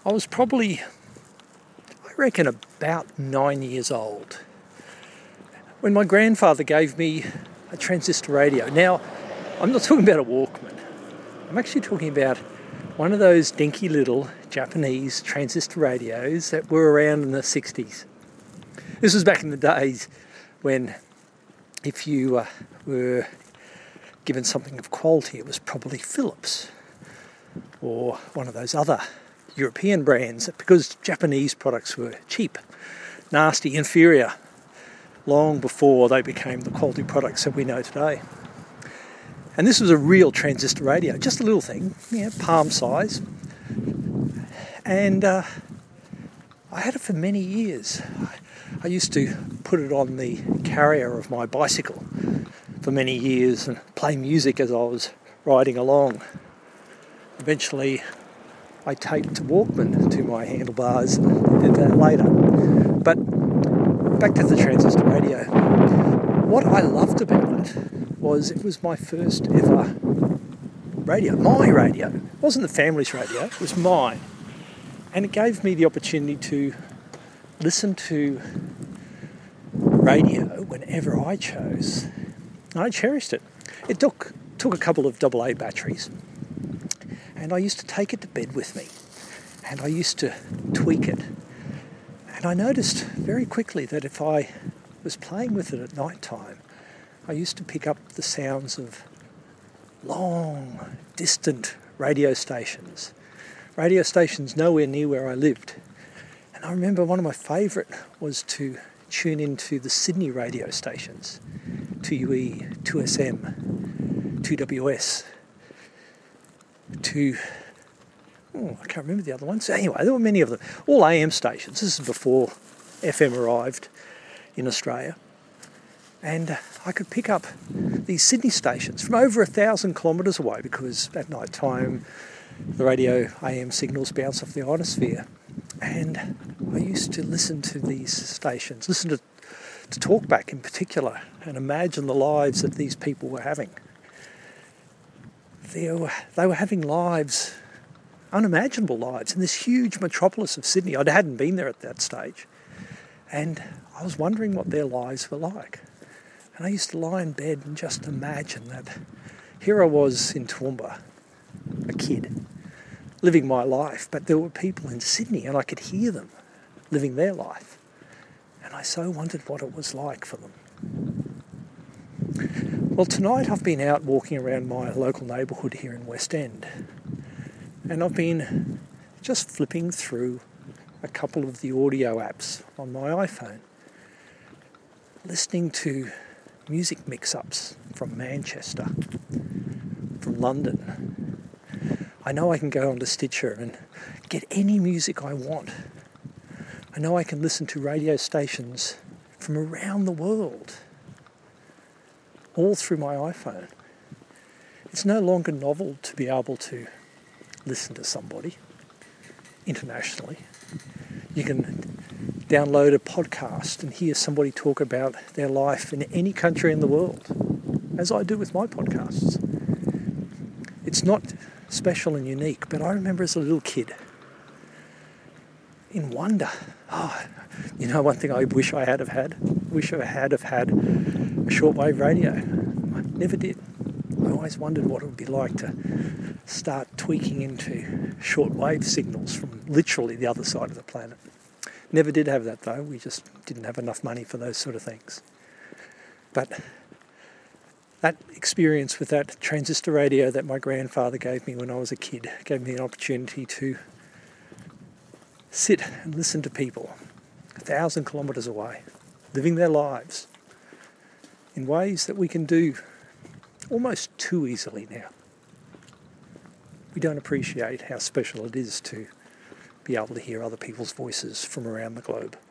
I was probably, I reckon, about 9 years old when my grandfather gave me a transistor radio. Now, I'm not talking about a Walkman. I'm actually talking about one of those dinky little Japanese transistor radios that were around in the 60s. This was back in the days when if you were given something of quality, it was probably Philips or one of those other European brands, because Japanese products were cheap, nasty, inferior, long before they became the quality products that we know today. And this was a real transistor radio, just a little thing, palm size. And I had it for many years. I used to put it on the carrier of my bicycle for many years and play music as I was riding along. Eventually, I taped a Walkman to my handlebars and did that later. But back to the transistor radio. What I loved about it was my first ever radio, my radio. It wasn't the family's radio, it was mine. And it gave me the opportunity to listen to radio whenever I chose. And I cherished it. It took a couple of AA batteries. And I used to take it to bed with me. And I used to tweak it. And I noticed very quickly that if I was playing with it at night time, I used to pick up the sounds of long, distant radio stations nowhere near where I lived. And I remember one of my favourite was to tune into the Sydney radio stations, 2UE, 2SM, 2WS, I can't remember the other ones. Anyway, there were many of them, all AM stations. This is before FM arrived in Australia. And I could pick up these Sydney stations from over 1,000 kilometres away, because at night time the radio AM signals bounce off the ionosphere. And I used to listen to these stations, listen to Talkback in particular, and imagine the lives that these people were having. They were having lives, unimaginable lives, in this huge metropolis of Sydney. I hadn't been there at that stage. And I was wondering what their lives were like. And I used to lie in bed and just imagine that here I was in Toowoomba, a kid, living my life, but there were people in Sydney and I could hear them living their life. And I so wondered what it was like for them. Well, tonight I've been out walking around my local neighbourhood here in West End, and I've been just flipping through a couple of the audio apps on my iPhone, listening to music mix-ups from Manchester, from London. I know I can go onto Stitcher and get any music I want. I know I can listen to radio stations from around the world, all through my iPhone. It's no longer novel to be able to listen to somebody internationally. You can download a podcast and hear somebody talk about their life in any country in the world, as I do with my podcasts. It's not special and unique, but I remember as a little kid, in wonder, one thing I wish I had had a shortwave radio. I never did. I always wondered what it would be like to start tweaking into shortwave signals from literally the other side of the planet. Never did have that though. We just didn't have enough money for those sort of things. But that experience with that transistor radio that my grandfather gave me when I was a kid gave me an opportunity to sit and listen to people 1,000 kilometres away, living their lives in ways that we can do almost too easily now. We don't appreciate how special it is to be able to hear other people's voices from around the globe.